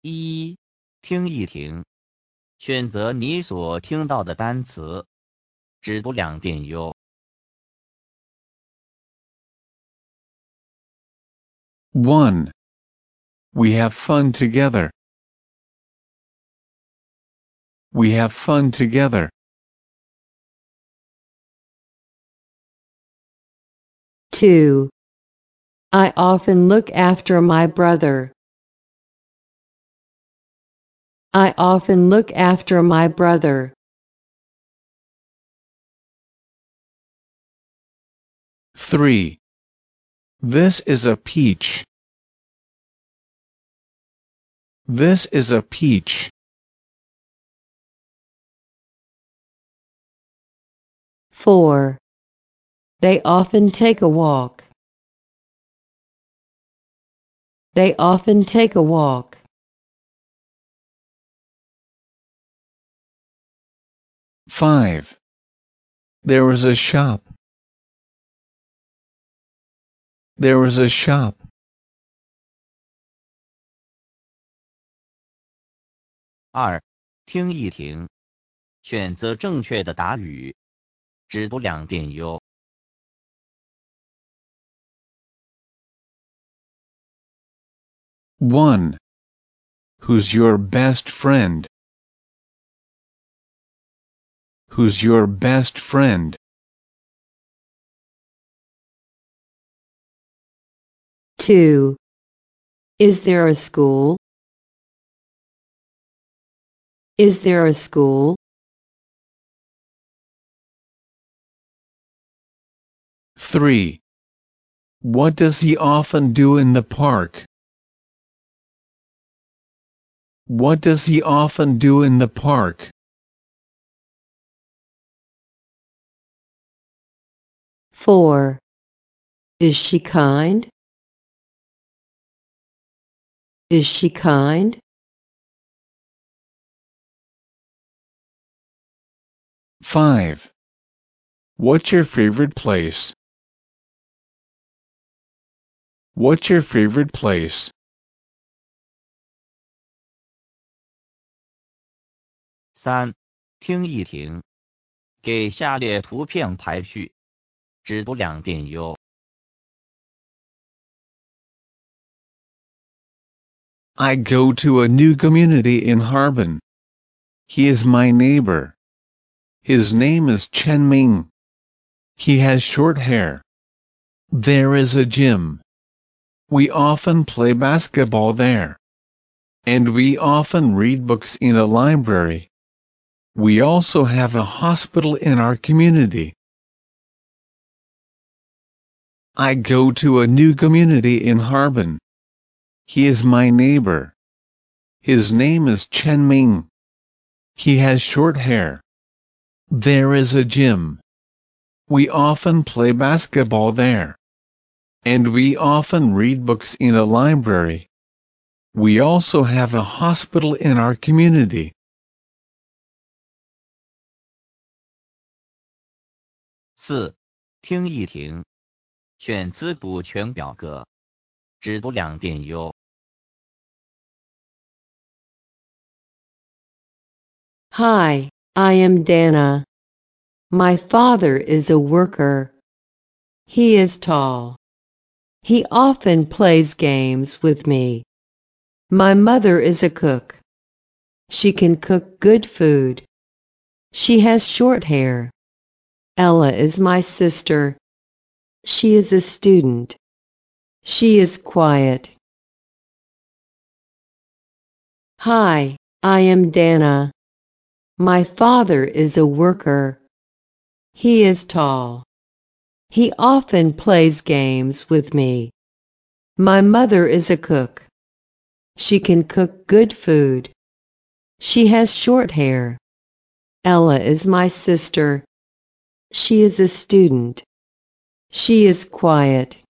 一，听一听，选择你所听到的单词，只读2遍哟。 1. We have fun together. We have fun together. 2. I often look after my brother. I often look after my brother. 3. This is a peach. This is a peach. 4. They often take a walk. They often take a walk. 5. There was a shop. There was a shop. 2，听一听，选择正确的答语，只读2遍哟。 1. Who's your best friend? Who's your best friend? 2. Is there a school? Is there a school? 3. What does he often do in the park? What does he often do in the park? 4. Is she kind? Is she kind? 5. What's your favorite place? What's your favorite place? 3，听一听，给下列图片排序，只读2遍哟。 I go to a new community in Harbin. He is my neighbor. His name is Chen Ming. He has short hair. There is a gym. We often play basketball there. And we often read books in a library. We also have a hospital in our community. I go to a new community in Harbin. He is my neighbor. His name is Chen Ming. He has short hair. There is a gym. We often play basketball there. And we often read books in a library. We also have a hospital in our community. 4，听一听，选词补全表格，只读2遍哟。 Hi, I am Dana. My father is a worker. He is tall. He often plays games with me. My mother is a cook. She can cook good food. She has short hair. Ella is my sister. She is a student. She is quiet. Hi, I am Dana. My father is a worker. He is tall. He often plays games with me. My mother is a cook. She can cook good food. She has short hair. Ella is my sister. She is a student. She is quiet.